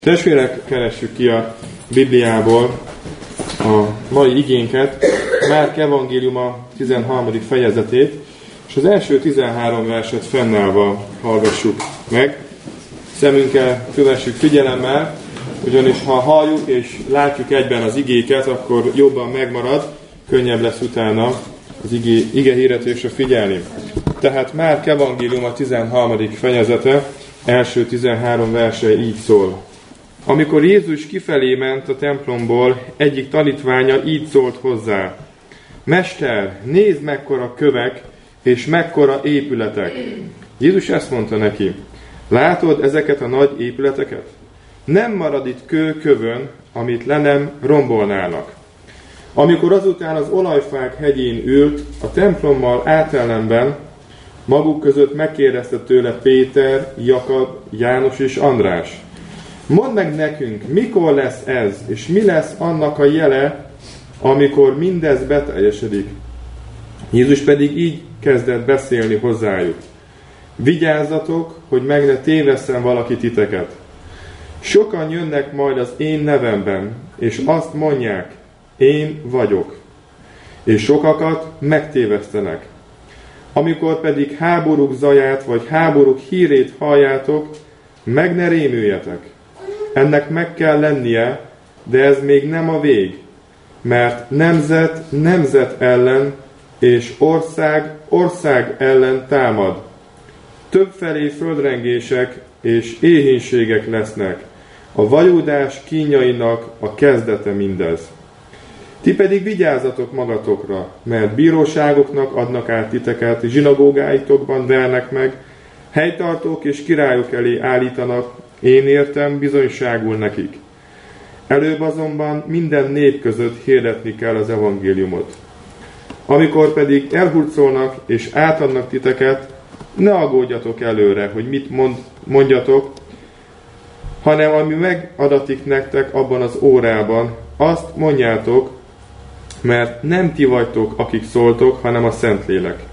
Testvérek, keressük ki a Bibliából a mai igénket, Márk evangéliuma 13. fejezetét, és az első 13 verset fennállva hallgassuk meg. Szemünkkel kövessük figyelemmel, ugyanis ha halljuk és látjuk egyben az igéket, akkor jobban megmarad, könnyebb lesz utána az ige hirdetésre figyelni. Tehát Márk evangéliuma 13. fejezete, első 13 verse így szól. Amikor Jézus kifelé ment a templomból, egyik tanítványa így szólt hozzá: Mester, nézd mekkora kövek és mekkora épületek. Jézus ezt mondta neki: Látod ezeket a nagy épületeket? Nem marad itt kő kövön, amit le nem rombolnának. Amikor azután az olajfák hegyén ült, a templommal átellenben, maguk között megkérdezte tőle Péter, Jakab, János és András: Mondd meg nekünk, mikor lesz ez, és mi lesz annak a jele, amikor mindez beteljesedik? Jézus pedig így kezdett beszélni hozzájuk: Vigyázzatok, hogy meg ne tévesszen valaki titeket. Sokan jönnek majd az én nevemben, és azt mondják: Én vagyok. És sokakat megtévesztenek. Amikor pedig háborúk zaját, vagy háborúk hírét halljátok, meg ne rémüljetek. Ennek meg kell lennie, de ez még nem a vég, mert nemzet nemzet ellen, és ország ellen támad. Többfelé földrengések és éhínségek lesznek. A vajúdás kínjainak a kezdete mindez. Ti pedig vigyázzatok magatokra, mert bíróságoknak adnak át titeket, zsinagógáitokban vernek meg, helytartók és királyok elé állítanak, én értem, bizonyságul nekik. Előbb azonban minden nép között hirdetni kell az evangéliumot. Amikor pedig elhurcolnak és átadnak titeket, ne aggódjatok előre, hogy mit mondjatok, hanem ami megadatik nektek abban az órában, azt mondjátok, mert nem ti vagytok, akik szóltok, hanem a Szentlélek.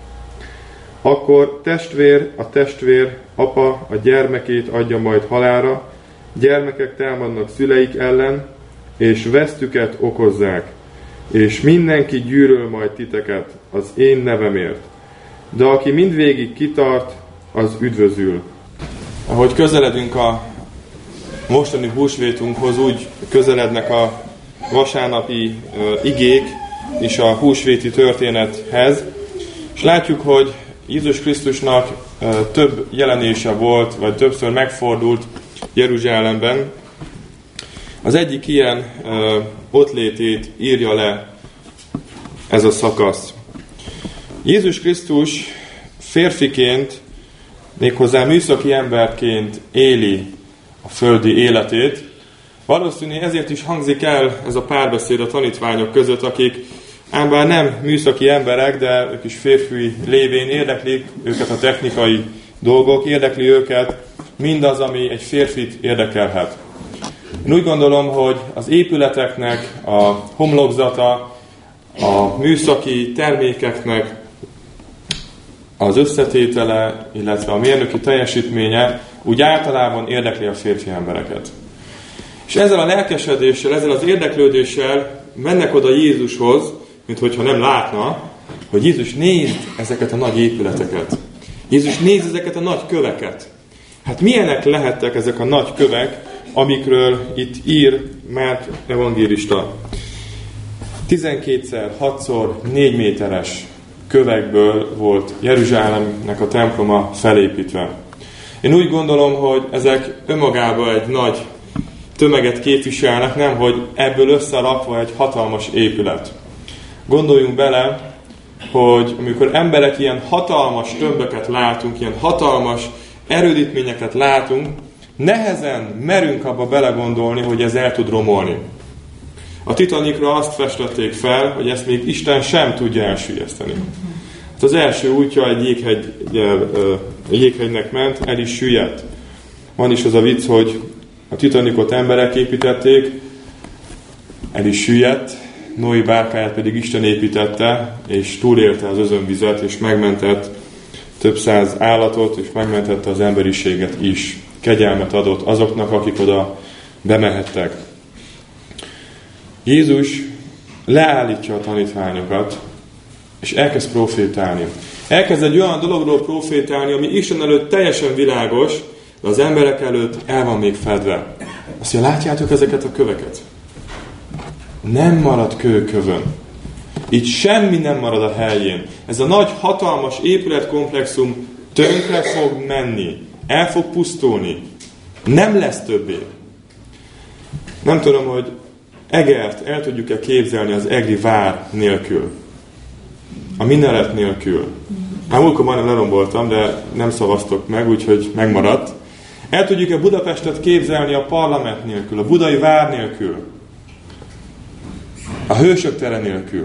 Akkor a testvér, apa a gyermekét adja majd halálra, gyermekek támadnak szüleik ellen, és vesztüket okozzák, és mindenki gyűlöl majd titeket az én nevemért. De aki mindvégig kitart, az üdvözül. Ahogy közeledünk a mostani húsvétunkhoz, úgy közelednek a vasárnapi igék és a húsvéti történethez, és látjuk, hogy Jézus Krisztusnak több jelenése volt, vagy többször megfordult Jeruzsálemben. Az egyik ilyen ottlétét írja le ez a szakasz. Jézus Krisztus férfiként, méghozzá műszaki emberként éli a földi életét. Valószínűleg ezért is hangzik el ez a párbeszéd a tanítványok között, akik ám bár nem műszaki emberek, de ők is férfi lévén érdeklik őket a technikai dolgok, érdekli őket mindaz, ami egy férfit érdekelhet. Én úgy gondolom, hogy az épületeknek a homlokzata, a műszaki termékeknek az összetétele, illetve a mérnöki teljesítménye úgy általában érdekli a férfi embereket. És ezzel a lelkesedéssel, ezzel az érdeklődéssel mennek oda Jézushoz, mint hogyha nem látna, hogy Jézus nézd ezeket a nagy épületeket. Jézus nézd ezeket a nagy köveket. Hát milyenek lehettek ezek a nagy kövek, amikről itt ír Márk evangélista? 12-szer, 6-szor 4 méteres kövekből volt Jeruzsálemnek a temploma felépítve. Én úgy gondolom, hogy ezek önmagában egy nagy tömeget képviselnek, nem, hogy ebből összerakva egy hatalmas épület. Gondoljunk bele, hogy amikor emberek ilyen hatalmas tömböket látunk, ilyen hatalmas erődítményeket látunk, nehezen merünk abba belegondolni, hogy ez el tud romolni. A Titanicra azt festették fel, hogy ezt még Isten sem tudja elsüllyeszteni. Hát az első útja egy jéghegynek ment, el is süllyedt. Van is az a vicc, hogy a Titanicot emberek építették, el is süllyedt, Noé bárkáját pedig Isten építette, és túlélte az özönvizet, és megmentett több száz állatot, és megmentette az emberiséget is. Kegyelmet adott azoknak, akik oda bemehettek. Jézus leállítja a tanítványokat, és elkezd profétálni. Elkezd egy olyan dologról profétálni, ami Isten előtt teljesen világos, de az emberek előtt el van még fedve. Azt mondja, látjátok ezeket a köveket? Nem marad kő kövön. Itt semmi nem marad a helyén. Ez a nagy, hatalmas épületkomplexum tönkre fog menni. El fog pusztulni. Nem lesz többé. Nem tudom, hogy Egert el tudjuk-e képzelni az egri vár nélkül. A minaret nélkül. Múltkor majdnem leromboltam, de nem szavaztok meg, úgyhogy megmaradt. El tudjuk-e Budapestet képzelni a parlament nélkül, a budai vár nélkül, a hősök tere nélkül?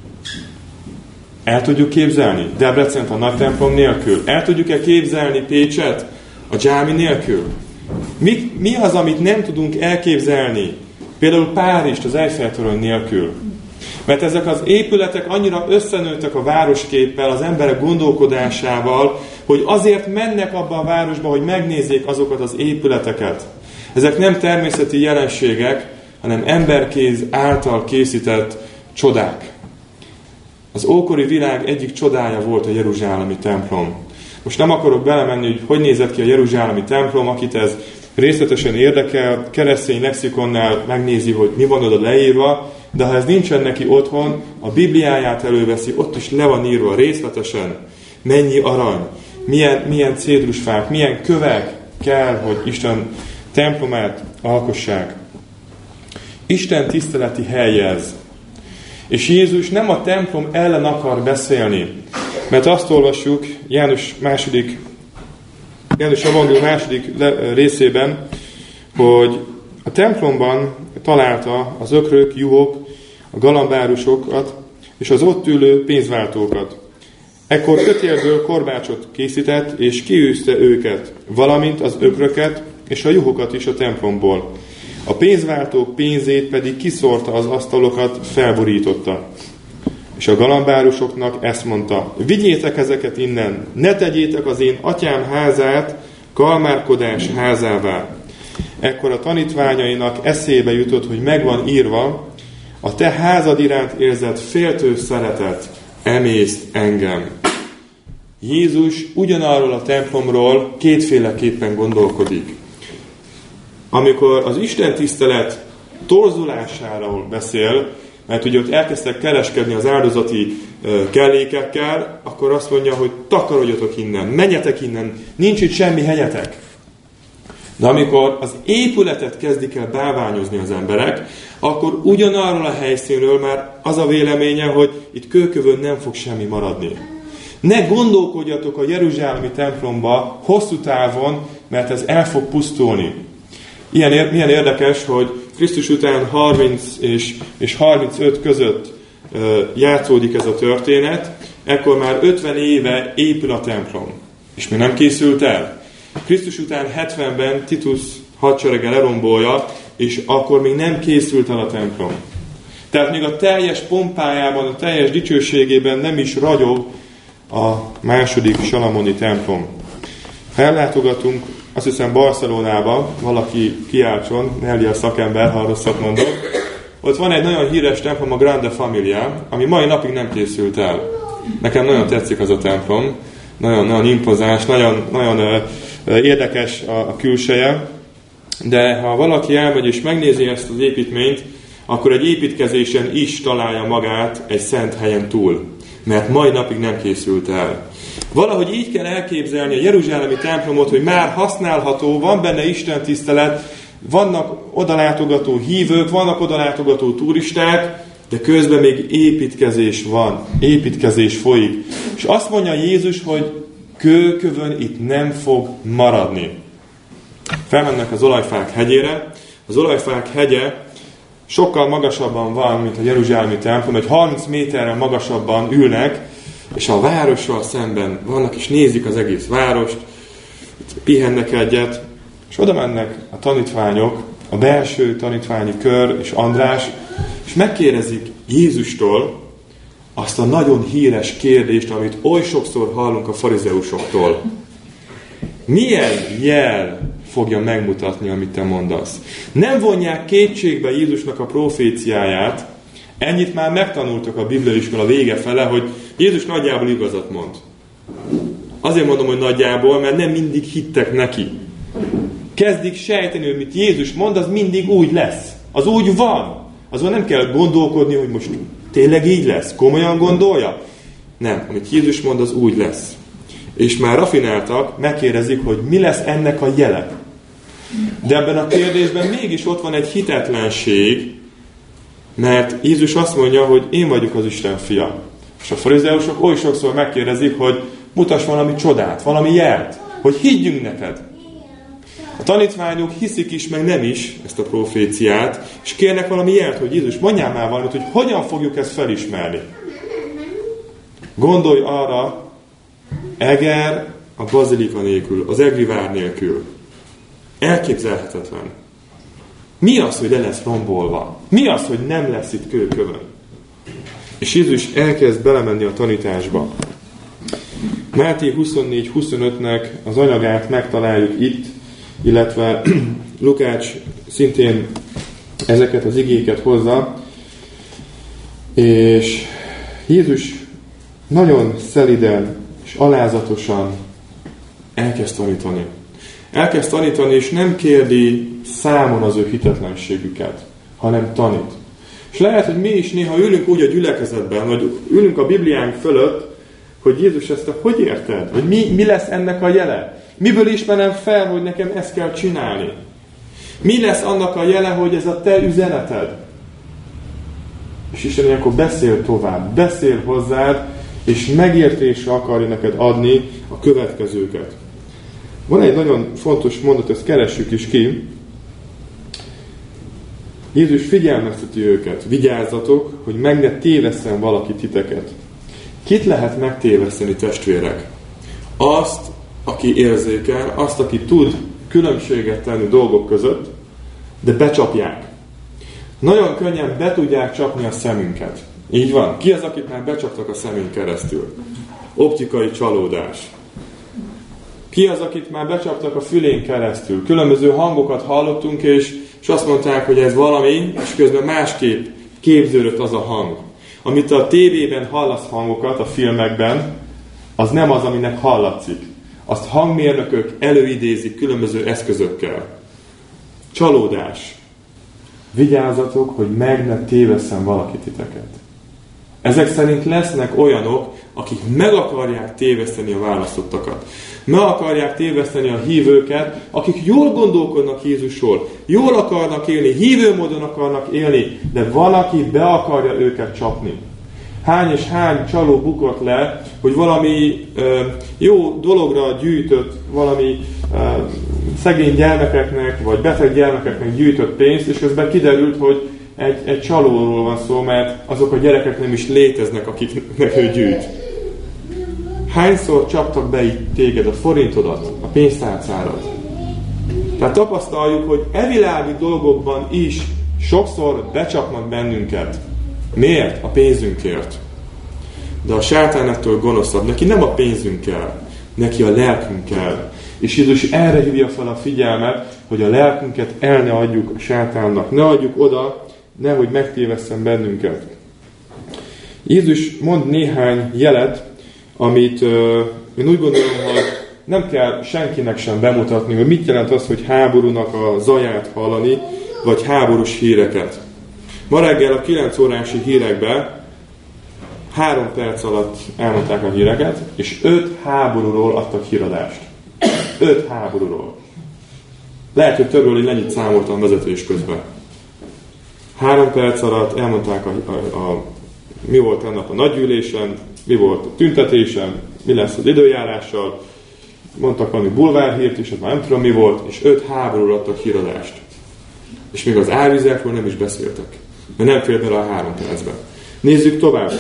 El tudjuk képzelni Debrecent a nagy templom nélkül? El tudjuk-e képzelni Pécset a dzsámi nélkül? Mi az, amit nem tudunk elképzelni? Például Párizst az Eiffel-torony nélkül. Mert ezek az épületek annyira összenőttek a városképpel, az emberek gondolkodásával, hogy azért mennek abba a városba, hogy megnézzék azokat az épületeket. Ezek nem természeti jelenségek, hanem emberkéz által készített csodák. Az ókori világ egyik csodája volt a jeruzsálemi templom. Most nem akarok belemenni, hogy nézett ki a jeruzsálemi templom, akit ez részletesen érdekel, keresztény lexikonnál megnézi, hogy mi van oda leírva, de ha ez nincsen neki otthon, a Bibliáját előveszi, ott is le van írva részletesen, mennyi arany, milyen cédrusfák, milyen kövek kell, hogy Isten templomát alkossák. Isten tiszteleti hely ez. És Jézus nem a templom ellen akar beszélni, mert azt olvassuk János Evangélium második részében, hogy a templomban találta az ökrök, juhok, a galambárusokat és az ott ülő pénzváltókat. Ekkor kötélből korbácsot készített, és kiűzte őket, valamint az ökröket és a juhokat is a templomból. A pénzváltók pénzét pedig kiszórta, az asztalokat felborította. És a galambárusoknak ezt mondta, vigyétek ezeket innen, ne tegyétek az én atyám házát kalmárkodás házává. Ekkor a tanítványainak eszébe jutott, hogy megvan írva, a te házad iránt érzett féltő szeretet emészt engem. Jézus ugyanarról a templomról kétféleképpen gondolkodik. Amikor az Isten tisztelet torzulásáról beszél, mert ugye ott elkezdtek kereskedni az áldozati kellékekkel, akkor azt mondja, hogy takarodjatok innen, menjetek innen, nincs itt semmi helyetek. De amikor az épületet kezdik el bálványozni az emberek, akkor ugyanarról a helyszínről már az a véleménye, hogy itt kőkövön nem fog semmi maradni. Ne gondolkodjatok a jeruzsálemi templomba hosszú távon, mert ez el fog pusztulni. Milyen érdekes, hogy Krisztus után 30 és 35 között játszódik ez a történet, ekkor már 50 éve épül a templom. És még nem készült el. Krisztus után 70-ben Titus hadserege lerombolja, és akkor még nem készült el a templom. Tehát még a teljes pompájában, a teljes dicsőségében nem is ragyog a második salamoni templom. Ha ellátogatunk, azt hiszem Barcelonába, valaki kiáltson, Nelly a szakember, ha rosszat mondok, ott van egy nagyon híres templom, a Grande Familia, ami mai napig nem készült el. Nekem nagyon tetszik az a templom, nagyon impozáns, nagyon érdekes a külseje, de ha valaki elmegy és megnézi ezt az építményt, akkor egy építkezésen is találja magát egy szent helyen túl, mert mai napig nem készült el. Valahogy így kell elképzelni a jeruzsálemi templomot, hogy már használható, van benne Isten tisztelet, vannak odalátogató hívők, vannak odalátogató turisták, de közben még építkezés van, építkezés folyik. És azt mondja Jézus, hogy kőkövön itt nem fog maradni. Felmennek az olajfák hegyére. Az olajfák hegye sokkal magasabban van, mint a jeruzsálemi templom, egy 30 méterrel magasabban ülnek, és a várossal szemben vannak, és nézik az egész várost, pihennek egyet, és oda mennek a tanítványok, a belső tanítványi kör és András, és megkérdezik Jézustól azt a nagyon híres kérdést, amit oly sokszor hallunk a farizeusoktól. Milyen jel fogja megmutatni, amit te mondasz. Nem vonják kétségbe Jézusnak a proféciáját. Ennyit már megtanultak a bibliaiskola vége fele, hogy Jézus nagyjából igazat mond. Azért mondom, hogy nagyjából, mert nem mindig hittek neki. Kezdik sejteni, hogy mit Jézus mond, az mindig úgy lesz. Az úgy van. Azon nem kell gondolkodni, hogy most tényleg így lesz. Komolyan gondolja? Nem. Amit Jézus mond, az úgy lesz. És már rafináltak, megkérdezik, hogy mi lesz ennek a jele. De ebben a kérdésben mégis ott van egy hitetlenség, mert Jézus azt mondja, hogy én vagyok az Isten fia. És a farizeusok oly sokszor megkérdezik, hogy mutass valami csodát, valami jelt, hogy higgyünk neked. A tanítványok hiszik is, meg nem is ezt a proféciát, és kérnek valami jelt, hogy Jézus, mondjál már valamit, hogy hogyan fogjuk ezt felismerni. Gondolj arra, Eger a bazilika nélkül, az Egri-vár nélkül. Elképzelhetetlen. Mi az, hogy le lesz rombolva? Mi az, hogy nem lesz itt kőkövön? És Jézus elkezd belemenni a tanításba. Máté 24-25-nek az anyagát megtaláljuk itt, illetve Lukács szintén ezeket az igéket hozza, és Jézus nagyon szeliden és alázatosan elkezd tanítani. Elkezd tanítani, és nem kérdi számon az ő hitetlenségüket, hanem tanít. És lehet, hogy mi is néha ülünk úgy a gyülekezetben, vagy ülünk a Bibliánk fölött, hogy Jézus ezt hogy érted? Vagy mi lesz ennek a jele? Miből ismerem fel, hogy nekem ezt kell csinálni? Mi lesz annak a jele, hogy ez a te üzeneted? És Isten ilyenkor beszél tovább, beszél hozzád, és megértésre akarja neked adni a következőket. Van egy nagyon fontos mondat, ezt keressük is ki. Jézus figyelmezteti őket, vigyázzatok, hogy meg ne tévesszen valaki titeket. Kit lehet megtéveszteni, testvérek? Azt, aki érzékel, azt, aki tud különbséget tenni dolgok között, de becsapják. Nagyon könnyen be tudják csapni a szemünket. Így van. Ki az, akit már becsaptak a szemünk keresztül? Optikai csalódás. Ki az, akit már becsaptak a fülén keresztül? Különböző hangokat hallottunk, és azt mondták, hogy ez valami, és közben másképp képződött az a hang. Amit a tévében hallasz hangokat, a filmekben, az nem az, aminek hallatszik. Azt hangmérnökök előidézik különböző eszközökkel. Csalódás. Vigyázzatok, hogy meg ne tévesszen valaki titeket. Ezek szerint lesznek olyanok, akik meg akarják téveszteni a választottakat. Meg akarják téveszteni a hívőket, akik jól gondolkodnak Jézusról, jól akarnak élni, hívő módon akarnak élni, de valaki be akarja őket csapni. Hány és hány csaló bukott le, hogy valami jó dologra gyűjtött, valami szegény gyermekeknek, vagy beteg gyermekeknek gyűjtött pénzt, és közben kiderült, hogy egy csalóról van szó, mert azok a gyerekek nem is léteznek, akiknek ő gyűjt. Hányszor csaptak be így téged, a forintodat, a pénztárcárat? Tehát tapasztaljuk, hogy evilági dolgokban is sokszor becsapnak bennünket. Miért? A pénzünkért. De a sátán ettől gonoszabb. Neki nem a pénzünk kell, neki a lelkünk kell. És Jézus erre hívja fel a figyelmet, hogy a lelkünket el ne adjuk a sátánnak. Ne adjuk oda, nehogy megtévesszen bennünket. Jézus mond néhány jelet, amit én úgy gondolom, hogy nem kell senkinek sem bemutatni, hogy mit jelent az, hogy háborúnak a zaját hallani, vagy háborús híreket. Ma reggel a 9 órási hírekben 3 perc alatt elmondták a híreket, és 5 háborúról adtak híradást. 5 háborúról. Lehet, hogy többről én ennyit számoltam vezetés közben. 3 perc alatt elmondták mi volt ennek a nagygyűlésen, mi volt a tüntetésen, mi lesz az időjárással, mondtak valami bulvárhírt is, az már nem tudom mi volt, és 5 háborúról adtak híradást. És még az árvizekről nem is beszéltek, mert nem fér bele a 3 percben. Nézzük tovább.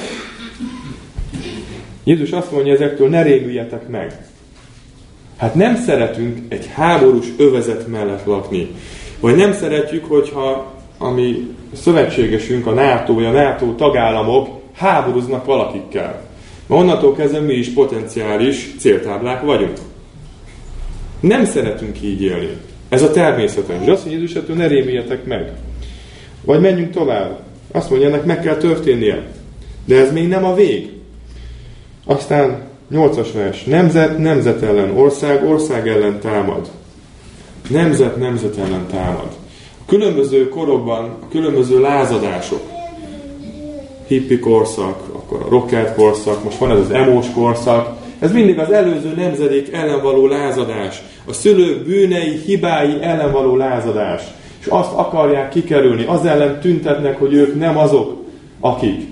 Jézus azt mondja ezektől, ne rémüljetek meg. Hát nem szeretünk egy háborús övezet mellett lakni. Vagy nem szeretjük, hogyha ami szövetségesünk, a NATO, vagy a NATO tagállamok háborúznak valakikkel. Mert onnantól kezdve mi is potenciális céltáblák vagyunk. Nem szeretünk így élni. Ez a természetes. És azt mondja Jézus, ettől ne rémüljetek meg. Vagy menjünk tovább. Azt mondja, ennek meg kell történnie. De ez még nem a vég. Aztán 8-as vers. Nemzet nemzet ellen, ország ország ellen támad. Nemzet nemzet ellen támad. A különböző korokban, a különböző lázadások, hippi korszak, akkor a rocker korszak, most van ez az emós korszak, ez mindig az előző nemzedék ellen való lázadás. A szülők bűnei, hibái ellen való lázadás. És azt akarják kikerülni, az ellen tüntetnek, hogy ők nem azok, akik.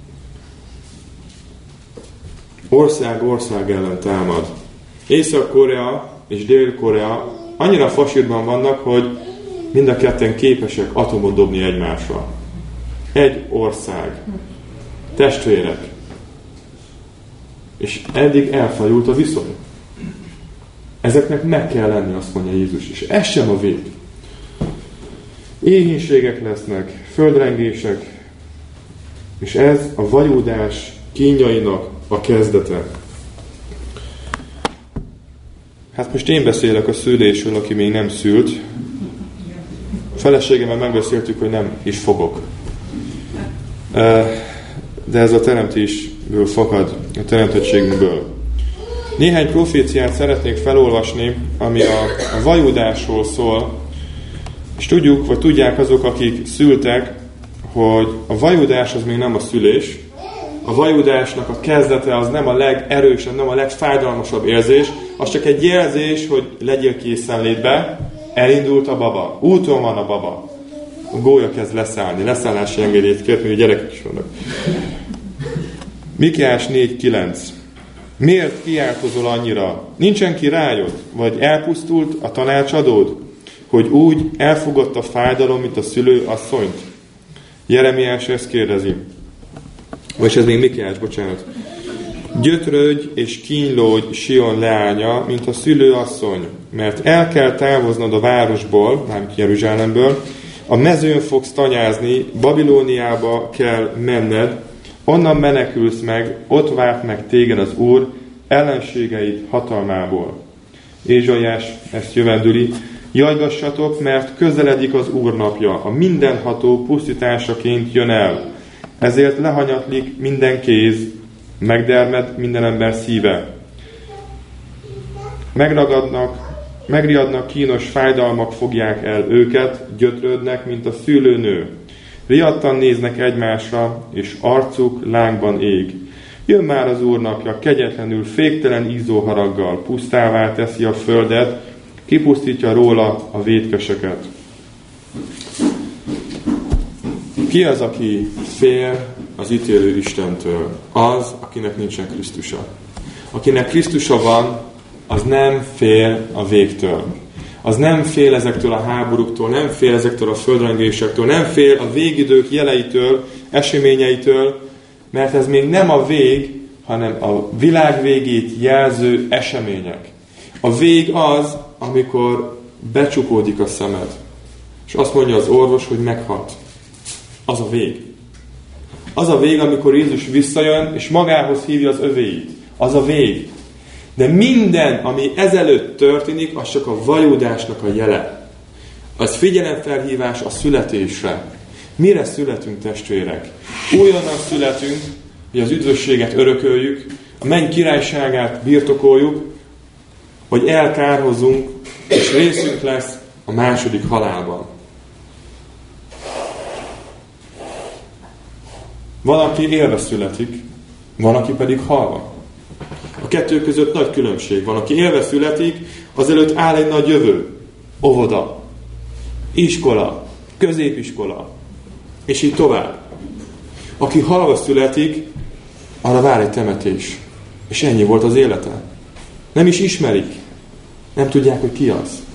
Ország ország ellen támad. Észak-Korea és Dél-Korea annyira fasírban vannak, hogy mind a ketten képesek atomot dobni egymásra. Egy ország. Testvérek. És eddig elfajult a viszony. Ezeknek meg kell lenni, azt mondja Jézus. És ez sem a vég. Éhínségek lesznek, földrengések, és ez a vajúdás kínjainak a kezdete. Hát most én beszélek a szülésről, aki még nem szült. A feleségemmel megbeszéltük, hogy nem is fogok. De ez a teremtésből fakad, a teremtettségünkből. Néhány proféciát szeretnék felolvasni, ami a vajúdásról szól, és tudjuk, vagy tudják azok, akik szültek, hogy a vajúdás az még nem a szülés. A vajúdásnak a kezdete az nem a legerősebb, nem a legfájdalmasabb érzés, az csak egy jelzés, hogy legyél készenlétbe, elindult a baba, úton van a baba. A gólya kezd leszállni, leszállási engedélyt kért, mert gyerekek is vannak. Mikiás 4.9. Miért kiáltozol annyira? Nincsen királyod? Vagy elpusztult a tanácsadód? Hogy úgy elfogott a fájdalom, mint a szülő asszonyt? Jeremiás ezt kérdezi. Vagy ez még Mikiás, bocsánat. Gyötrődj és kínlódj Sion leánya, mint a szülőasszony, mert el kell távoznod a városból, nem Jeruzsálemből, a mezőn fogsz tanyázni, Babilóniába kell menned, onnan menekülsz meg, ott várt meg téged az Úr ellenségeid hatalmából. Ézsaiás ezt jövendüli. Jajgassatok, mert közeledik az Úr napja, a mindenható pusztításaként jön el. Ezért lehanyatlik minden kéz, megdermed minden ember szíve. Megriadnak kínos fájdalmak fogják el őket, gyötrődnek, mint a szülőnő. Riadtan néznek egymásra, és arcuk lángban ég. Jön már az Úr napja, kegyetlenül, féktelen ízóharaggal, pusztává teszi a földet, kipusztítja róla a vétkeseket. Ki az, aki fél az ítélő Istentől? Az, akinek nincsen Krisztusa. Akinek Krisztusa van, az nem fél a végtől. Az nem fél ezektől a háborúktól, nem fél ezektől a földrengésektől, nem fél a végidők jeleitől, eseményeitől, mert ez még nem a vég, hanem a világ végét jelző események. A vég az, amikor becsukódik a szemed, és azt mondja az orvos, hogy meghalt. Az a vég. Az a vég, amikor Jézus visszajön, és magához hívja az övéit. Az a vég. De minden, ami ezelőtt történik, az csak a vajúdásnak a jele. Az figyelemfelhívás a születésre. Mire születünk, testvérek? Újonnan születünk, hogy az üdvösséget örököljük, a menny királyságát birtokoljuk, hogy elkárhozunk, és részünk lesz a második halálban. Van, aki élve születik, van, aki pedig halva. A kettő között nagy különbség van. Aki élve születik, azelőtt áll egy nagy jövő. Óvoda, iskola, középiskola, és így tovább. Aki halva születik, arra vár egy temetés. És ennyi volt az élete. Nem is ismerik. Nem tudják, hogy ki az.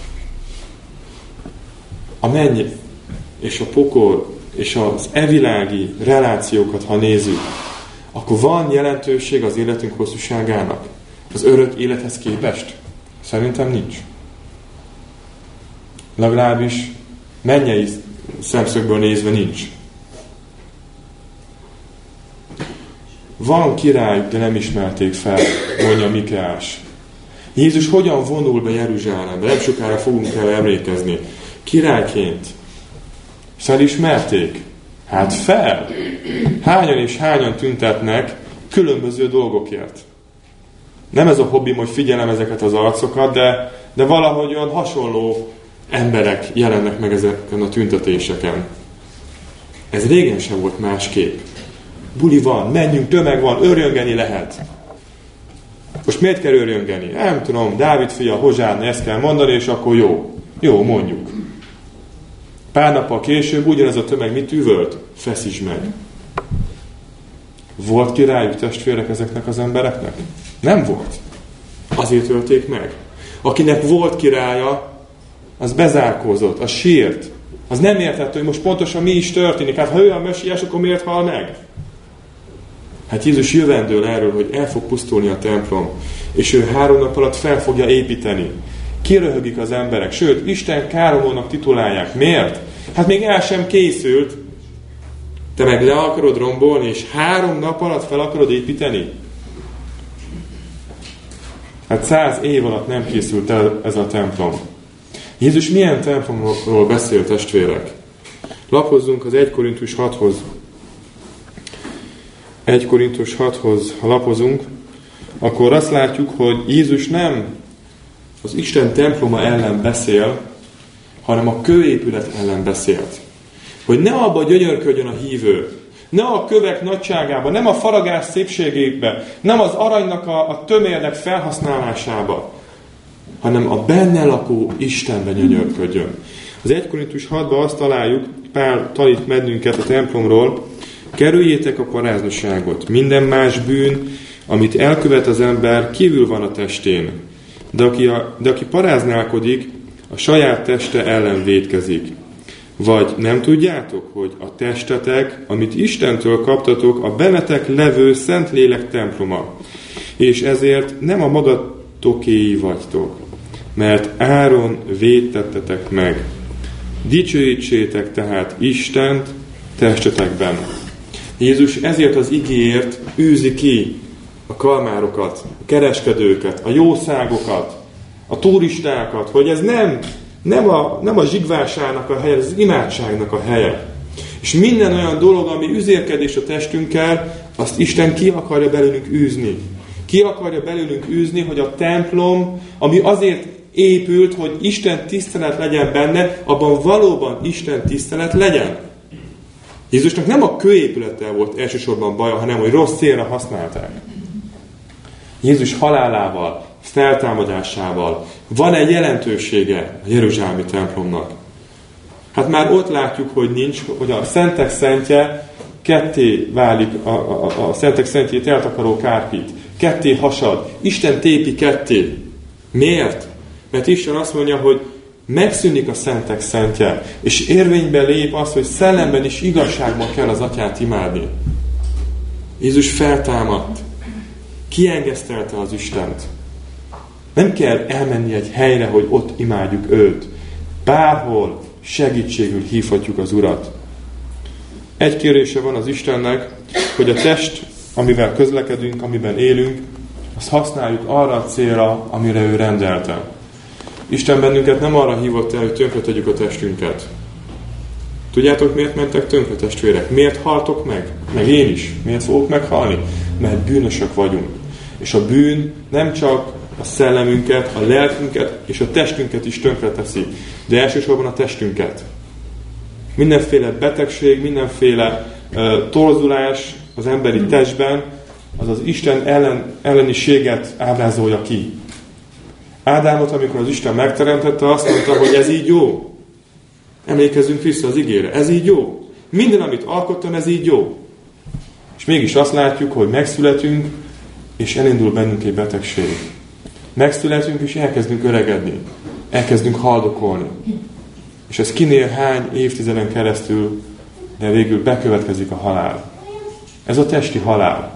A menny és a pokol és az evilági relációkat, ha nézzük, akkor van jelentőség az életünk hosszúságának az örök élethez képest? Szerintem nincs. Legalábbis mennyei szemszögből nézve nincs. Van király, de nem ismerték fel, mondja Mikiás. Jézus hogyan vonul be Jeruzsálembe? Nem sokára fogunk el emlékezni. Királyként. Felismerték? Hát fel! Hányan és hányan tüntetnek különböző dolgokért. Nem ez a hobbim, hogy figyelem ezeket az arcokat, de valahogy olyan hasonló emberek jelennek meg ezeken a tüntetéseken. Ez régen sem volt másképp. Buli van, menjünk, tömeg van, őrjöngeni lehet. Most miért kell őrjöngeni? Nem tudom, Dávid fia, Hozsánna, ezt kell mondani, és akkor jó. Jó, mondjuk. Pár nappal később ugyanez a tömeg mit üvölt? Feszítsd meg. Volt királyuk, testvérek, ezeknek az embereknek? Nem volt. Azért ölték meg. Akinek volt királya, az bezárkózott, az sírt. Az nem értette, hogy most pontosan mi is történik. Hát ha ő a mesiás, akkor miért hal meg? Hát Jézus jövendől erről, hogy el fog pusztulni a templom, és ő 3 nap alatt fel fogja építeni. Kiröhögik az emberek, sőt, Isten káromónak titulálják. Miért? Hát még el sem készült. Te meg le akarod rombolni, és 3 nap alatt fel akarod építeni? Hát 100 év alatt nem készült el ez a templom. Jézus milyen templomról beszél, testvérek? Lapozzunk az 1 Korintus 6-hoz. 1 Korintus 6-hoz, ha lapozunk, akkor azt látjuk, hogy Jézus nem az Isten temploma ellen beszél, hanem a kőépület ellen beszélt. Hogy ne abba gyönyörködjön a hívő, ne a kövek nagyságába, nem a faragás szépségébe, nem az aranynak a tömérnek felhasználásába, hanem a benne lakó Istenben gyönyörködjön. Az 1 Korintus 6-ban azt találjuk, Pál tanít bennünket a templomról, kerüljétek a paráznaságot. Minden más bűn, amit elkövet az ember, kívül van a testén. De aki paráználkodik, a saját teste ellen vétkezik. Vagy nem tudjátok, hogy a testetek, amit Istentől kaptatok, a bennetek levő Szentlélek temploma, és ezért nem a magatokéi vagytok, mert áron védtettetek meg. Dicsőítsétek tehát Istent testetekben. Jézus ezért az igéért űzi ki a kalmárokat, a kereskedőket, a jószágokat, a turistákat, hogy ez nem a zsigvárságnak a helye, ez az imádságnak a helye. És minden olyan dolog, ami üzérkedés a testünkkel, azt Isten ki akarja belőlünk űzni. Ki akarja belőlünk űzni, hogy a templom, ami azért épült, hogy Isten tisztelet legyen benne, abban valóban Isten tisztelet legyen. Jézusnak nem a kőépülettel volt elsősorban baja, hanem hogy rossz célra használták. Jézus halálával, feltámadásával van egy jelentősége a jeruzsálemi templomnak. Hát már ott látjuk, hogy nincs, hogy a szentek szentje ketté válik, a szentek szentjét eltakaró kárpit. Ketté hasad. Isten tépi ketté. Miért? Mert Isten azt mondja, hogy megszűnik a szentek szentje, és érvénybe lép az, hogy szellemben és igazságban kell az Atyát imádni. Jézus feltámadt. Kiengesztelte az Istent. Nem kell elmenni egy helyre, hogy ott imádjuk őt. Bárhol segítségül hívhatjuk az Urat. Egy kérése van az Istennek, hogy a test, amivel közlekedünk, amiben élünk, azt használjuk arra a célra, amire ő rendelte. Isten bennünket nem arra hívott el, hogy tönkretegyük a testünket. Tudjátok, miért mentek tönkre, testvérek? Miért haltok meg? Meg én is. Miért fogok meghalni? Mert bűnösök vagyunk. És a bűn nem csak a szellemünket, a lelkünket és a testünket is tönkreteszi, de elsősorban a testünket. Mindenféle betegség, mindenféle torzulás az emberi testben, az az Isten elleniséget ábrázolja ki. Ádámot, amikor az Isten megteremtette, azt mondta, hogy ez így jó. Emlékezzünk vissza az igére. Ez így jó. Minden, amit alkottam, ez így jó. És mégis azt látjuk, hogy megszületünk, és elindul bennünk egy betegség. Megszületünk, és elkezdünk öregedni. Elkezdünk haldokolni. És ez kinél hány évtizeden keresztül, de végül bekövetkezik a halál. Ez a testi halál.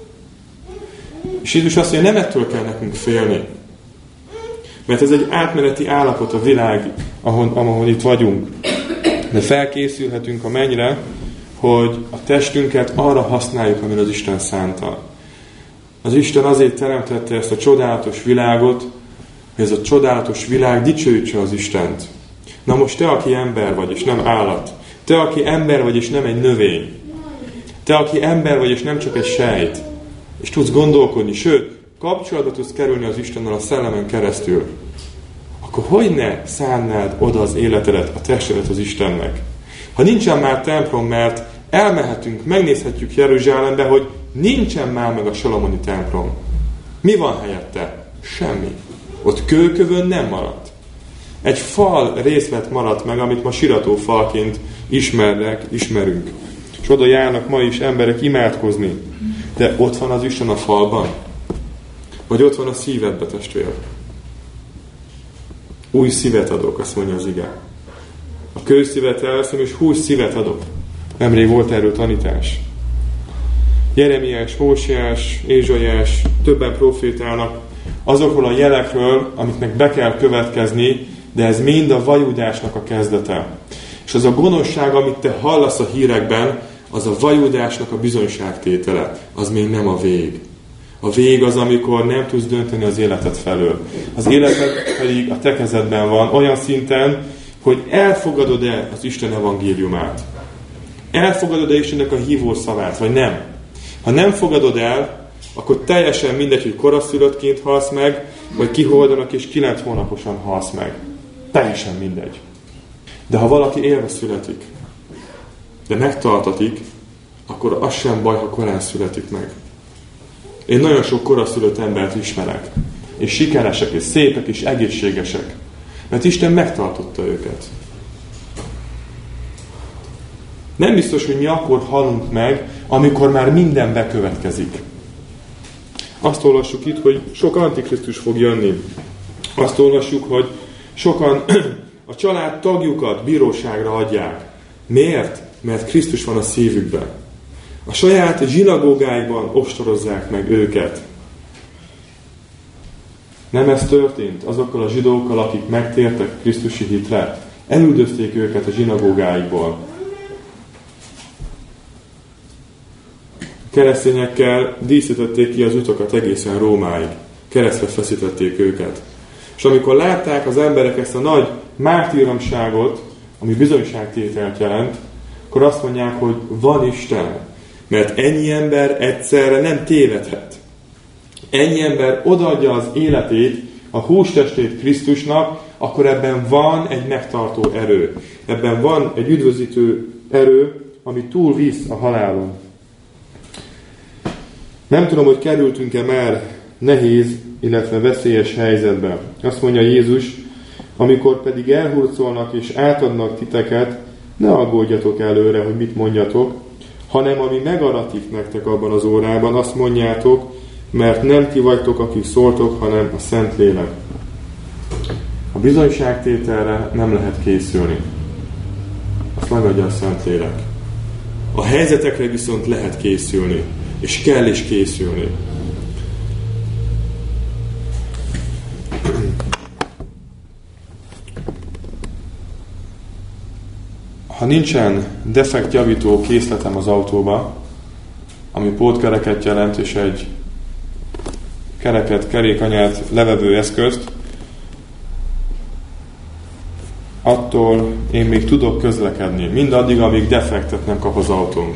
És Jézus azt mondja, nem ettől kell nekünk félni. Mert ez egy átmeneti állapot a világ, ahol itt vagyunk. De felkészülhetünk a mennyre, hogy a testünket arra használjuk, amire az Isten szánta. Az Isten azért teremtette ezt a csodálatos világot, hogy ez a csodálatos világ dicsőítse az Istent. Na most te, aki ember vagy, és nem állat. Te, aki ember vagy, és nem egy növény. Te, aki ember vagy, és nem csak egy sejt. És tudsz gondolkodni, sőt, kapcsolatba tudsz kerülni az Istennel a szellemen keresztül. Akkor hogy ne szánnád oda az életedet, a testedet az Istennek? Ha nincsen már templom, mert elmehetünk, megnézhetjük Jeruzsálembe, hogy nincsen már meg a Salomoni templom. Mi van helyette? Semmi. Ott kőkövön nem maradt. Egy fal részlet maradt meg, amit ma siratófalként ismerünk. És oda járnak ma is emberek imádkozni. De ott van az Isten a falban? Vagy ott van a szívedbe, testvér? Új szívet adok, azt mondja az ige. A kőszívet elveszem, és hús szívet adok. Nemrég volt erről tanítás. Jeremiás, Hóseás, Ézsaiás, többen profétálnak azokról a jelekről, amiknek be kell következni, de ez mind a vajudásnak a kezdete. És az a gonoszság, amit te hallasz a hírekben, az a vajudásnak a bizonyságtétele. Az még nem a vég. A vég az, amikor nem tudsz dönteni az életed felől. Az életed pedig a te kezedben van, olyan szinten, hogy elfogadod-e az Isten evangéliumát. Elfogadod-e Istennek a hívó szavát, vagy nem? Ha nem fogadod el, akkor teljesen mindegy, hogy koraszülöttként halsz meg, vagy kiholdanak és 9 hónaposan halsz meg. Teljesen mindegy. De ha valaki élve születik, de megtartatik, akkor az sem baj, ha korán születik meg. Én nagyon sok koraszülött embert ismerek, és sikeresek, és szépek, és egészségesek. Mert Isten megtartotta őket. Nem biztos, hogy mi akkor halunk meg, amikor már minden bekövetkezik. Azt olvassuk itt, hogy sok antikrisztus fog jönni. Azt olvassuk, hogy sokan a család tagjukat bíróságra adják. Miért? Mert Krisztus van a szívükben. A saját zsinagógáikban ostorozzák meg őket. Nem ez történt azokkal a zsidókkal, akik megtértek Krisztusi hitre? Elüldözték őket a zsinagógáikból. Keresztényekkel díszítették ki az utakat egészen Rómáig. Keresztre feszítették őket. És amikor látták az emberek ezt a nagy mártíromságot, ami bizonyságtételt jelent, akkor azt mondják, hogy van Isten. Mert ennyi ember egyszerre nem tévedhet. Ennyi ember odaadja az életét, a hústestét Krisztusnak, akkor ebben van egy megtartó erő. Ebben van egy üdvözítő erő, ami túlvisz a halálon. Nem tudom, hogy kerültünk-e már nehéz, illetve veszélyes helyzetbe. Azt mondja Jézus, amikor pedig elhurcolnak és átadnak titeket, ne aggódjatok előre, hogy mit mondjatok, hanem ami megaratik nektek abban az órában, azt mondjátok, mert nem ti vagytok, akik szóltok, hanem a Szentlélek. A bizonyságtételre nem lehet készülni. Azt megadja a Szentlélek. A helyzetekre viszont lehet készülni, és kell is készülni. Ha nincsen defektjavító készletem az autóba, ami pótkereket jelent, és egy kereket, kerékanyát levevő eszközt, attól én még tudok közlekedni. Mindaddig, amíg defektet nem kap az autóm.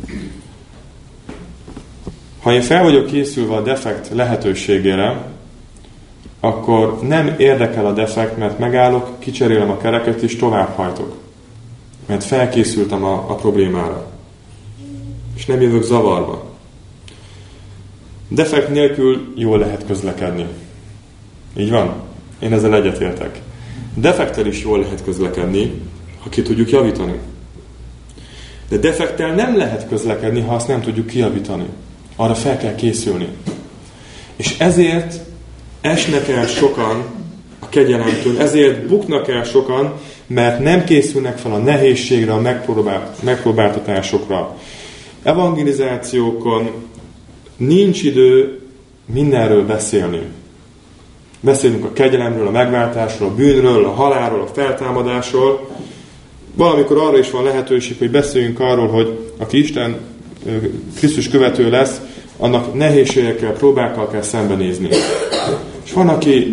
Ha én fel vagyok készülve a defekt lehetőségére, akkor nem érdekel a defekt, mert megállok, kicserélem a kereket és továbbhajtok. Mert felkészültem a problémára. És nem jövök zavarba. Defekt nélkül jól lehet közlekedni. Így van? Én ezzel egyetértek. Defekttel is jól lehet közlekedni, ha ki tudjuk javítani. De defekttel nem lehet közlekedni, ha azt nem tudjuk kijavítani. Arra fel kell készülni. És ezért esnek el sokan a kegyelemtől, ezért buknak el sokan, mert nem készülnek fel a nehézségre, a megpróbáltatásokra. Evangelizációkon nincs idő mindenről beszélni. Beszélünk a kegyelemről, a megváltásról, a bűnről, a halálról, a feltámadásról. Valamikor arra is van lehetőség, hogy beszéljünk arról, hogy aki Isten Krisztus követő lesz, annak nehézségekkel, próbákkal kell szembenézni. És van, aki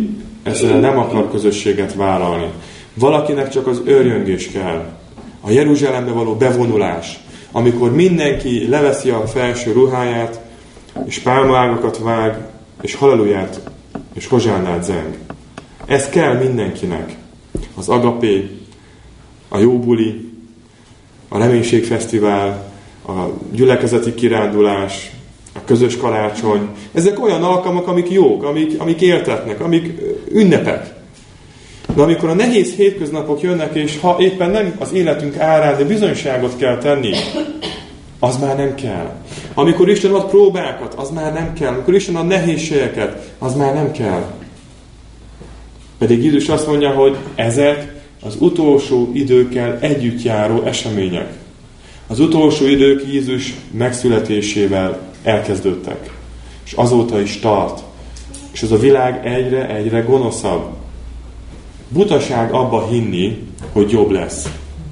ezzel nem akar közösséget vállalni. Valakinek csak az őrjöngés kell. A Jeruzsálembe való bevonulás, amikor mindenki leveszi a felső ruháját, és pálmaágakat vág, és halleluját, és hozsánát zeng. Ez kell mindenkinek. Az agapé, a jóbuli, a reménységfesztivál, a gyülekezeti kirándulás, a közös karácsony. Ezek olyan alkalmak, amik jók, amik éltetnek, amik ünnepek. De amikor a nehéz hétköznapok jönnek, és ha éppen nem az életünk árán, de bizonyságot kell tenni, az már nem kell. Amikor Isten ad próbákat, az már nem kell. Amikor Isten ad nehézségeket, az már nem kell. Pedig Jézus azt mondja, hogy ezek az utolsó időkkel együtt járó események. Az utolsó idők Jézus megszületésével elkezdődtek. És azóta is tart. És ez a világ egyre gonoszabb. Butaság abba hinni, hogy jobb lesz.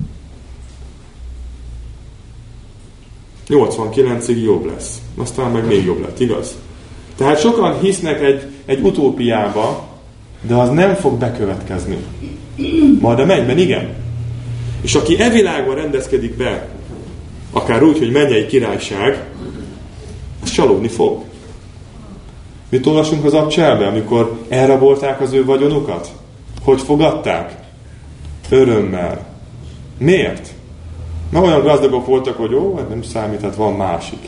89-ig jobb lesz. Aztán meg még jobb lett, igaz? Tehát sokan hisznek egy utópiába, de az nem fog bekövetkezni. Majd a mennyben igen. És aki e világban rendezkedik be, akár úgy, hogy mennyei királyság, az csalódni fog. Mit olvasunk az Abcselbe, amikor elrabolták az ő vagyonukat? Hogy fogadták? Örömmel. Miért? Mert olyan gazdagok voltak, hogy nem számít, hát van másik.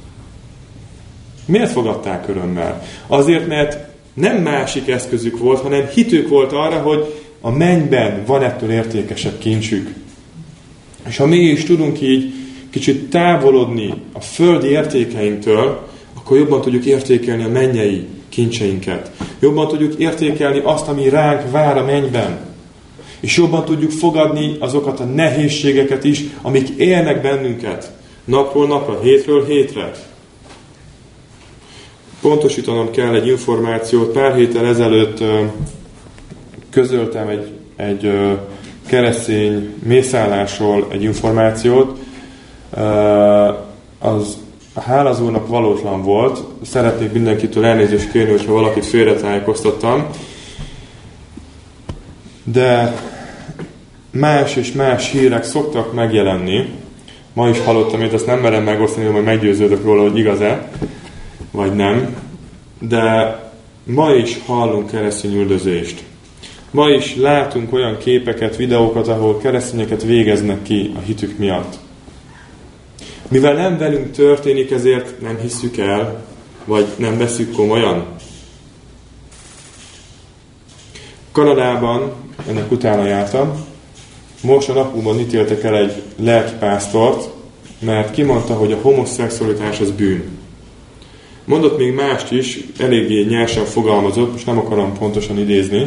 Miért fogadták örömmel? Azért, mert nem másik eszközük volt, hanem hitük volt arra, hogy a mennyben van ettől értékesebb kincsük. És ha mi is tudunk így kicsit távolodni a földi értékeinktől, akkor jobban tudjuk értékelni a mennyei kincseinket. Jobban tudjuk értékelni azt, ami ránk vár a mennyben. És jobban tudjuk fogadni azokat a nehézségeket is, amik élnek bennünket. Napról napra, hétről hétre. Pontosítanom kell egy információt. Pár héttel ezelőtt közöltem egy keresztény mészállásról egy információt. Az a hálazónak valótlan volt. Szeretnék mindenkitől elnézést kérni, hogyha valakit félretájékoztattam. De más és más hírek szoktak megjelenni. Ma is hallottam, hogy ezt nem merem megosztani, hogy meggyőződök róla, hogy igaz-e, vagy nem. De ma is hallunk keresztény üldözést. Ma is látunk olyan képeket, videókat, ahol keresztényeket végeznek ki a hitük miatt. Mivel nem velünk történik, ezért nem hisszük el, vagy nem vesszük komolyan. Kanadában, ennek utána jártam, most a napokban ítéltek el egy lelkipásztort, mert kimondta, hogy a homoszexualitás az bűn. Mondott még mást is, eléggé nyersen fogalmazott, most nem akarom pontosan idézni,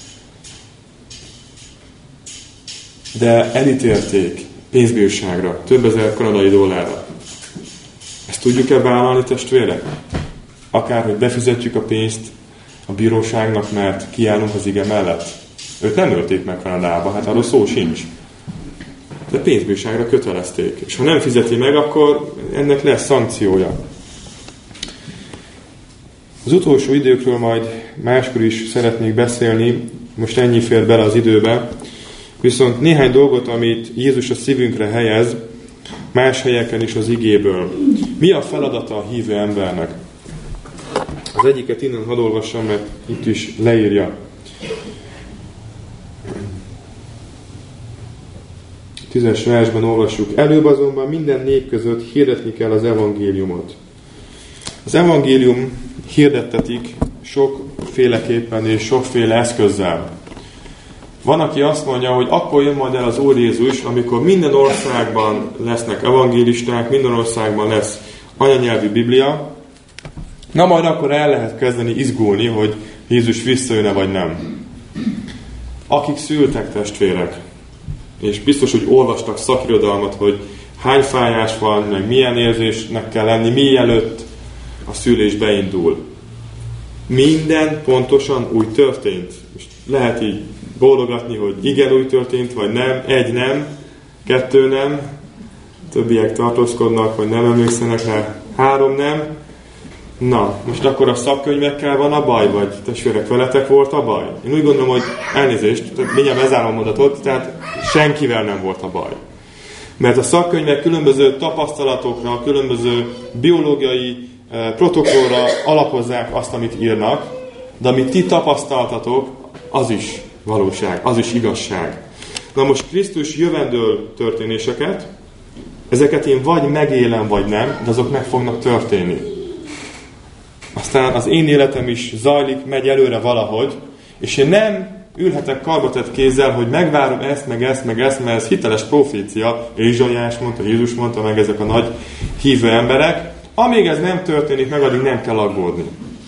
de elítélték pénzbírságra, több ezer kanadai dollárra. Ezt tudjuk-e vállalni, testvérek? Akár, hogy befizetjük a pénzt a bíróságnak, mert kiállunk az ige mellett. Őt nem ölték meg Kanadába, hát arról szó sincs. De pénzbírságra kötelezték. És ha nem fizeti meg, akkor ennek lesz szankciója. Az utolsó időkről majd máskor is szeretnék beszélni, most ennyi fér bele az időbe. Viszont néhány dolgot, amit Jézus a szívünkre helyez, más helyeken is az igéből. Mi a feladata a hívő embernek? Az egyiket innen hadd olvassam, mert itt is leírja. 10-es versben olvassuk. Előbb azonban minden nép között hirdetni kell az evangéliumot. Az evangélium hirdettetik sokféleképpen és sokféle eszközzel. Van, aki azt mondja, hogy akkor jön majd el az Úr Jézus, amikor minden országban lesznek evangélisták, minden országban lesz anyanyelvű Biblia. Na majd akkor el lehet kezdeni izgulni, hogy Jézus visszajön-e vagy nem. Akik szültek, testvérek, és biztos, hogy olvastak szakirodalmat, hogy hány fájás van, meg milyen érzésnek kell lenni, mielőtt a szülés beindul. Minden pontosan úgy történt. És lehet így bólogatni, hogy igen, úgy történt, vagy nem, 1 nem, 2 nem, többiek tartózkodnak, vagy nem emlékszenek rá, 3 nem. Na, most akkor a szakkönyvekkel van a baj, vagy testvérek, veletek volt a baj? Én úgy gondolom, hogy elnézést, mindjárt bezárom a mondatot, tehát senkivel nem volt a baj. Mert a szakkönyvek különböző tapasztalatokra, különböző biológiai protokollra alapozzák azt, amit írnak, de amit ti tapasztaltatok, az is valóság, az is igazság. Na most Krisztus jövendől történéseket, ezeket én vagy megélem, vagy nem, de azok meg fognak történni. Aztán az én életem is zajlik, megy előre valahogy, és én nem ülhetek karbatett kézzel, hogy megvárom ezt, meg ezt, meg ezt, mert ez hiteles profécia, Ézsaiás mondta, Jézus mondta, meg ezek a nagy hívő emberek. Amíg ez nem történik meg, addig nem kell aggódni.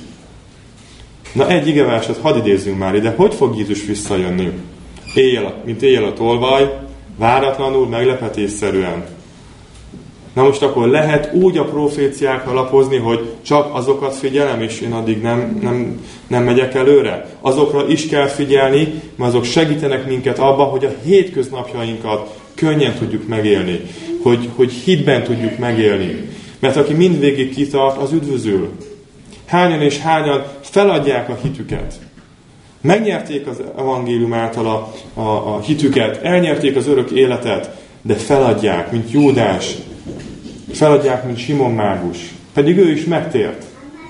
Na, egy igeverset hadd idézzünk már ide. Hogy fog Jézus visszajönni? Mint éjjel a tolvaj, váratlanul, meglepetésszerűen. Na most akkor lehet úgy a proféciákra alapozni, hogy csak azokat figyelem, és én addig nem megyek előre. Azokra is kell figyelni, mert azok segítenek minket abban, hogy a hétköznapjainkat könnyen tudjuk megélni. Hogy hitben tudjuk megélni. Mert aki mindvégig kitart, az üdvözül. Hányan és hányan feladják a hitüket. Megnyerték az evangélium által a hitüket, elnyerték az örök életet, de feladják, mint Júdás, feladják, mint Simon mágus. Pedig ő is megtért.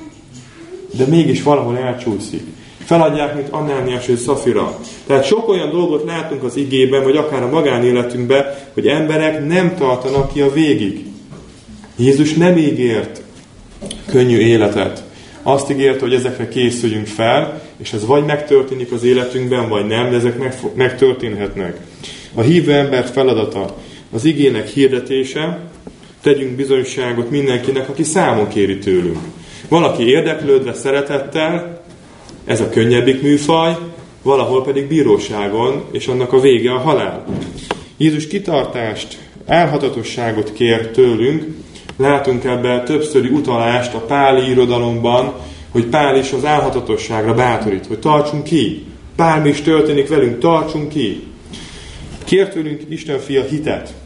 De mégis valahol elcsúszik. Feladják, mint Annániás és Szafira. Tehát sok olyan dolgot látunk az igében, vagy akár a magánéletünkben, hogy emberek nem tartanak ki a végig. Jézus nem ígért könnyű életet. Azt ígért, hogy ezekre készüljünk fel, és ez vagy megtörténik az életünkben, vagy nem, de ezek megtörténhetnek. A hívő ember feladata az igének hirdetése, tegyünk bizonyságot mindenkinek, aki számon kéri tőlünk. Valaki érdeklődve, szeretettel, ez a könnyebbik műfaj, valahol pedig bíróságon, és annak a vége a halál. Jézus kitartást, elhatatosságot kér tőlünk. Látunk ebben többszöri utalást a páli irodalomban, hogy Pál is az álhatatosságra bátorít, hogy tartsunk ki. Bármi is történik velünk, tartsunk ki. Kér tőlünk Isten fia hitet.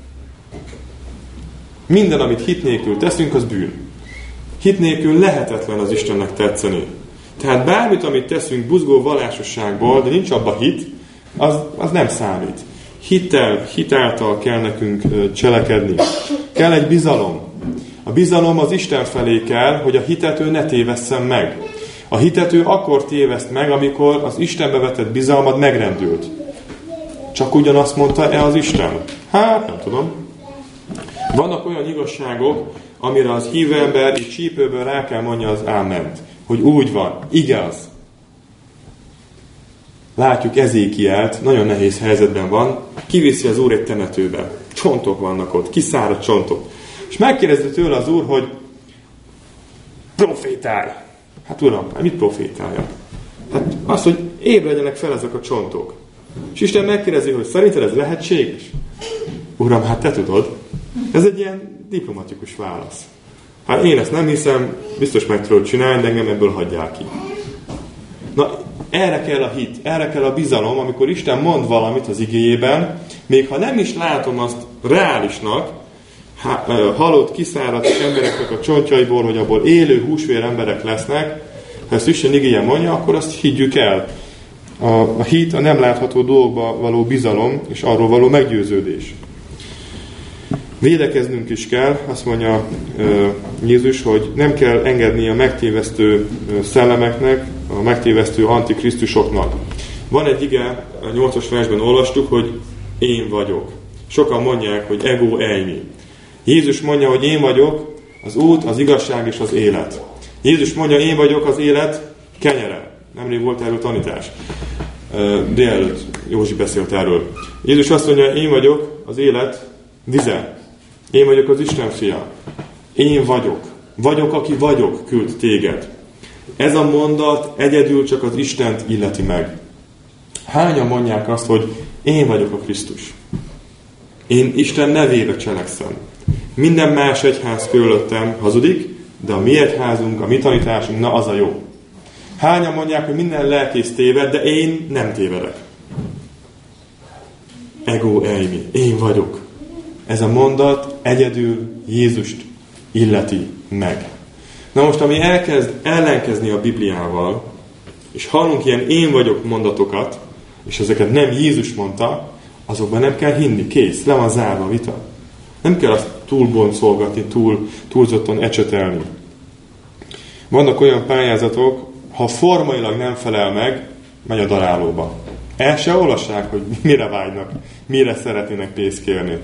Minden, amit hit nélkül teszünk, az bűn. Hit nélkül lehetetlen az Istennek tetszeni. Tehát bármit, amit teszünk buzgó vallásosságból, de nincs abba hit, az nem számít. Hit által kell nekünk cselekedni. Kell egy bizalom. A bizalom az Isten felé kell, hogy a hitető ne tévesszen meg. A hitető akkor téveszt meg, amikor az Istenbe vetett bizalmad megrendült. Csak ugyanazt mondta-e az Isten? Hát, nem tudom. Vannak olyan igazságok, amire az hívő ember és csípőből rá kell mondja az áment. Hogy úgy van, igaz. Látjuk Ezékielt, nagyon nehéz helyzetben van, kiviszi az Úr egy temetőbe. Csontok vannak ott, kiszáradt csontok. És megkérdezte tőle az Úr, hogy profétálj. Hát Uram, mit profétáljak? Hát az, hogy ébredjenek fel ezek a csontok. És Isten megkérdezi, hogy szerinted ez lehetséges? Uram, hát te tudod. Ez egy ilyen diplomatikus válasz. Hát én ezt nem hiszem, biztos meg tudod csinálni, de engem ebből hagyják ki. Na, erre kell a hit, erre kell a bizalom, amikor Isten mond valamit az igéjében, még ha nem is látom azt reálisnak, halott, kiszáradt embereknek a csontjaiból, hogy abból élő, húsvér emberek lesznek, ha ezt Isten igéje mondja, akkor azt higgyük el. A hit a nem látható dolgokba való bizalom, és arról való meggyőződés. Védekeznünk is kell, azt mondja Jézus, hogy nem kell engedni a megtévesztő szellemeknek, a megtévesztő antikrisztusoknak. Van egy ige, a 8-as versben olvastuk, hogy én vagyok. Sokan mondják, hogy ego eimi. Jézus mondja, hogy én vagyok az út, az igazság és az élet. Jézus mondja, én vagyok az élet kenyere. Nemrég volt erről tanítás. Délelőtt Józsi beszélt erről. Jézus azt mondja, én vagyok az élet vize. Én vagyok az Isten fia. Én vagyok. Vagyok, aki vagyok, küld téged. Ez a mondat egyedül csak az Istent illeti meg. Hányan mondják azt, hogy én vagyok a Krisztus. Én Isten nevébe cselekszem. Minden más egyház körülöttem hazudik, de a mi egyházunk, a mi tanításunk, na az a jó. Hányan mondják, hogy minden lelkész téved, de én nem tévedek. Ego eimi. Én vagyok. Ez a mondat egyedül Jézust illeti meg. Na most, ami elkezd ellenkezni a Bibliával, és hallunk ilyen én vagyok mondatokat, és ezeket nem Jézus mondta, azokban nem kell hinni, kész, le van zárva a vita. Nem kell azt túlboncolgatni, túlzottan ecsetelni. Vannak olyan pályázatok, ha formailag nem felel meg, megy a darálóba. El se olvassák, hogy mire vágynak, mire szeretnének pénzt kérni.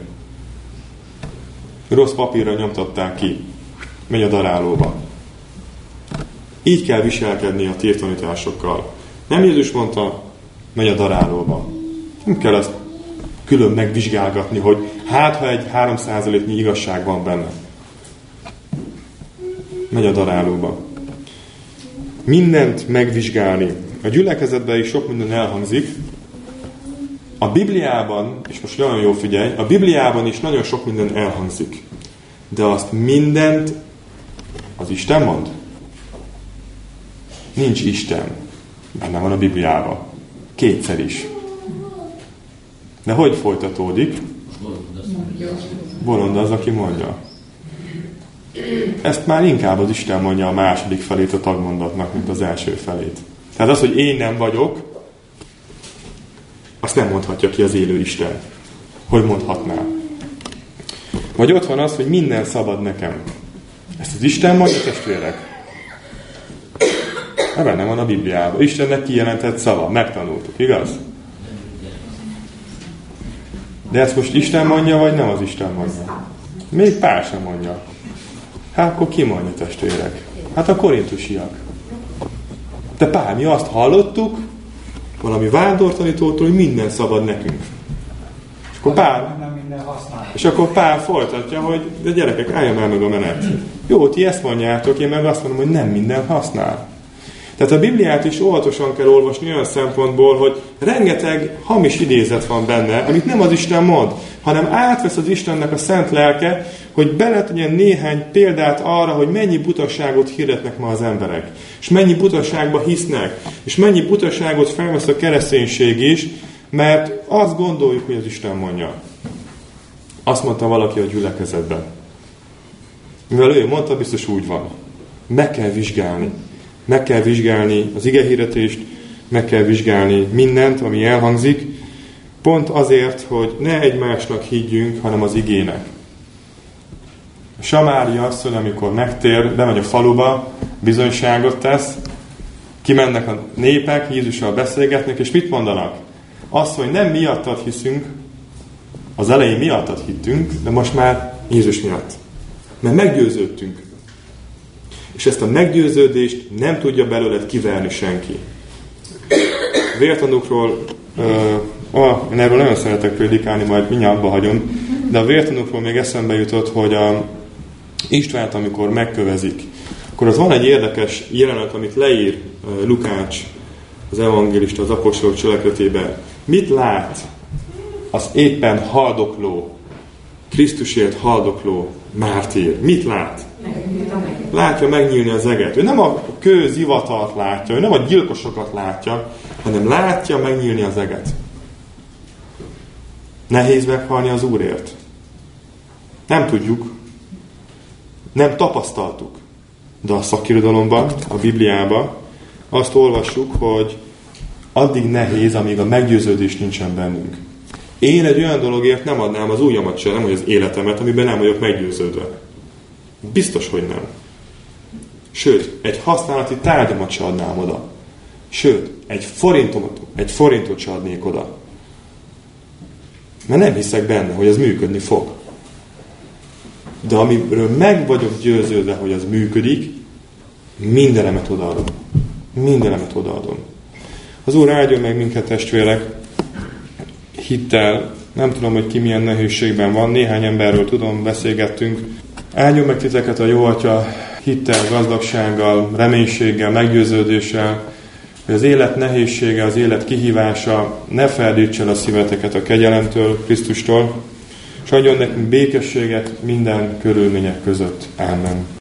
Rossz papírra nyomtatták ki, megy a darálóba. Így kell viselkedni a tévtanításokkal. Nem Jézus mondta, megy a darálóba. Nem kell ezt külön megvizsgálgatni, hogy hát, ha egy 3%-nyi igazság van benne. Megy a darálóba. Mindent megvizsgálni. A gyülekezetben is sok minden elhangzik. A Bibliában, és most nagyon jól figyelj, a Bibliában is nagyon sok minden elhangzik. De azt mindent az Isten mond? Nincs Isten. Benne van a Bibliában. Kétszer is. De hogy folytatódik? Bolond az, aki mondja. Ezt már inkább az Isten mondja a második felét a tagmondatnak, mint az első felét. Tehát az, hogy én nem vagyok, azt nem mondhatja ki az élő Isten. Hogy mondhatná? Vagy ott van az, hogy minden szabad nekem. Ezt az Isten mondja, testvérek? Benne van a Bibliában. Istennek kijelentett szava. Megtanultuk, igaz? De ezt most Isten mondja, vagy nem az Isten mondja? Még Pál sem mondja. Hát akkor ki mondja, testvérek? Hát a korintusiak. De Pál, mi azt hallottuk, valami vándortanítótól, hogy minden szabad nekünk. És akkor Pál folytatja, hogy de gyerekek, álljon már meg a menet. Jó, ti ezt mondjátok, én meg azt mondom, hogy nem minden használ. Tehát a Bibliát is óvatosan kell olvasni olyan szempontból, hogy rengeteg hamis idézet van benne, amit nem az Isten mond, hanem átvesz az Istennek a szent lelke, hogy beletegyen néhány példát arra, hogy mennyi butaságot hirdetnek ma az emberek, és mennyi butaságba hisznek, és mennyi butaságot felvesz a kereszténység is, mert azt gondoljuk, hogy az Isten mondja. Azt mondta valaki a gyülekezetben. Mivel ő mondta, biztos úgy van. Meg kell vizsgálni. Meg kell vizsgálni az igehirdetést, meg kell vizsgálni mindent, ami elhangzik, pont azért, hogy ne egymásnak higgyünk, hanem az igének. A Samária asszony, amikor megtér, bemegy a faluba, bizonyságot tesz, kimennek a népek, Jézussal beszélgetnek, és mit mondanak? Azt, hogy nem miattad hiszünk, az elején miattad hittünk, de most már Jézus miatt. Mert meggyőződtünk. És ezt a meggyőződést nem tudja belőled kiverni senki. Vértanúkról, én erről nagyon szeretek prédikálni, majd mindjárt abba hagyom, de a vértanúkról még eszembe jutott, hogy a Istvánt, amikor megkövezik, akkor az van egy érdekes jelenet, amit leír Lukács, az evangélista, az apostolok cselekedetében. Mit lát az éppen haldokló, Krisztusért haldokló mártír? Mit lát? Látja megnyílni az eget. Ő nem a kőzivatart látja, ő nem a gyilkosokat látja, hanem látja megnyílni az eget. Nehéz meghalni az Úrért. Nem tudjuk, nem tapasztaltuk. De a szakirodalomban, a Bibliában azt olvassuk, hogy addig nehéz, amíg a meggyőződés nincsen bennünk. Én egy olyan dologért nem adnám az ujjamat sem, nem hogy az életemet, amiben nem vagyok meggyőződve. Biztos, hogy nem. Sőt, egy használati tárgyamat se adnám oda. Sőt, egy forintot se adnék oda. Mert nem hiszek benne, hogy ez működni fog. De amiről meg vagyok győződve, hogy az működik, mindenemet odaadom. Mindenemet odaadom. Az Úr áldjon meg minket, testvérek, hittel. Nem tudom, hogy ki milyen nehézségben van. Néhány emberről tudom, beszélgettünk. Áldjon meg titeket a jó Atya hittel, gazdagsággal, reménységgel, meggyőződéssel, hogy az élet nehézsége, az élet kihívása ne ferdítse el a szíveteket a kegyelemtől, Krisztustól, és adjon nekünk békességet minden körülmények között. Amen.